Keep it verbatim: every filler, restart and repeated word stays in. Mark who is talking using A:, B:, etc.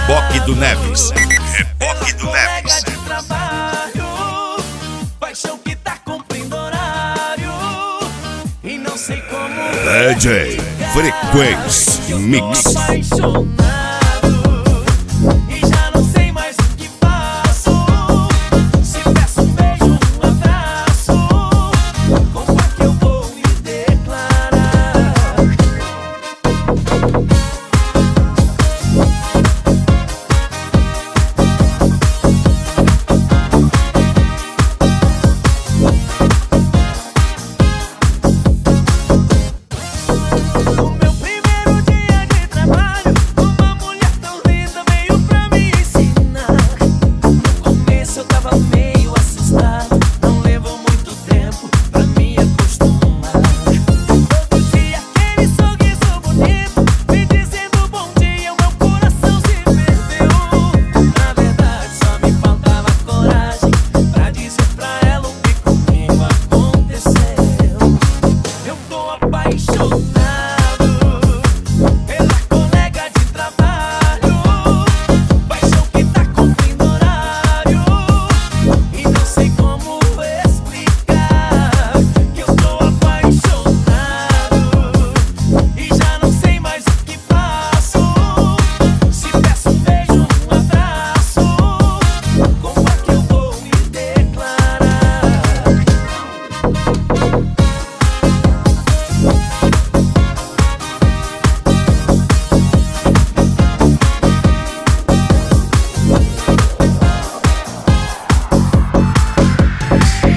A: Reboque do Neves. Reboque do Neves.
B: De trabalho, paixão que tá cumprindo horário e não sei como.
A: D J Frequência Mix.
B: Tô apaixonado e já não sei mais o que faço. Se peço um beijo, um abraço, como é que eu vou me declarar? No meu primeiro dia de trabalho, uma mulher tão linda veio pra me ensinar. No começo eu tava meio assustado, não levou muito tempo pra me acostumar. Todo dia aquele sorriso bonito, me dizendo bom dia, o meu coração se perdeu. Na verdade só me faltava coragem pra dizer pra ela o que comigo aconteceu. Eu tô apaixonado